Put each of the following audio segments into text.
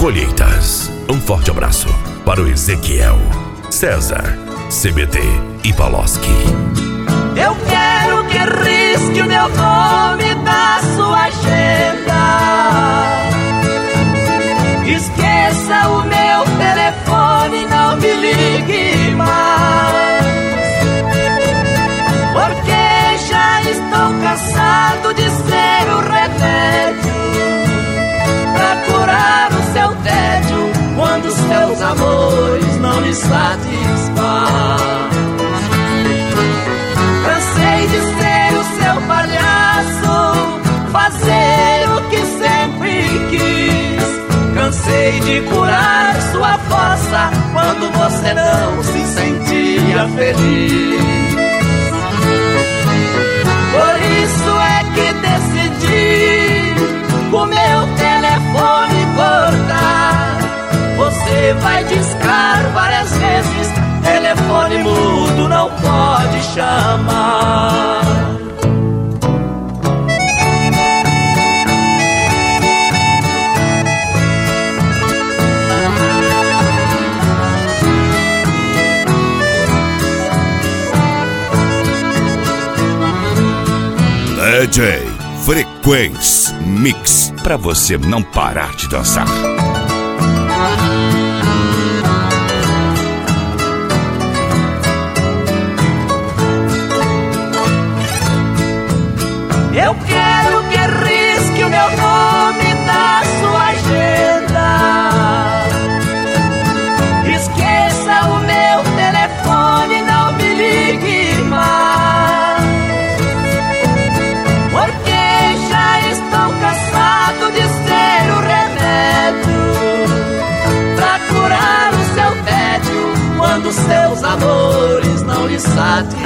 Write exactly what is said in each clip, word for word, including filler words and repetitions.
colheitas. Um forte abraço para o Ezequiel, César, C B T e Paloski. Eu quero que risque o meu nome da sua agenda. Esqueça o meu telefone, não me ligue mais, porque já estou cansado de ser o remédio pra curar o seu tédio quando seus amores não lhe satisfazem. Cansei de ser o seu palhaço, fazer o que sempre quis. Cansei de curar sua fossa quando você não se sentia feliz. Por isso é que decidi o meu telefone cortar. Você vai discar várias vezes, telefone mudo não pode chamar. D J Frequência Mix, pra você não parar de dançar. Eu quero que risque o meu nome da sua agenda. Esqueça o meu telefone, não me ligue mais, porque já estou cansado de ser o remédio pra curar o seu tédio quando seus amores não lhe satisfazem.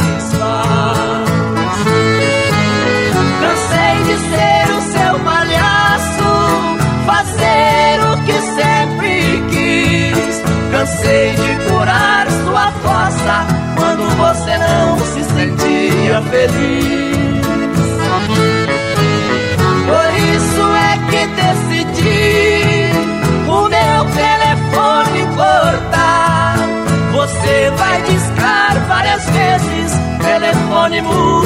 Cansei de ser o seu palhaço, fazer o que sempre quis. Cansei de curar sua fossa quando você não se sentia feliz. Por isso é que decidi o meu telefone cortar. Você vai discar várias vezes, telefone mudo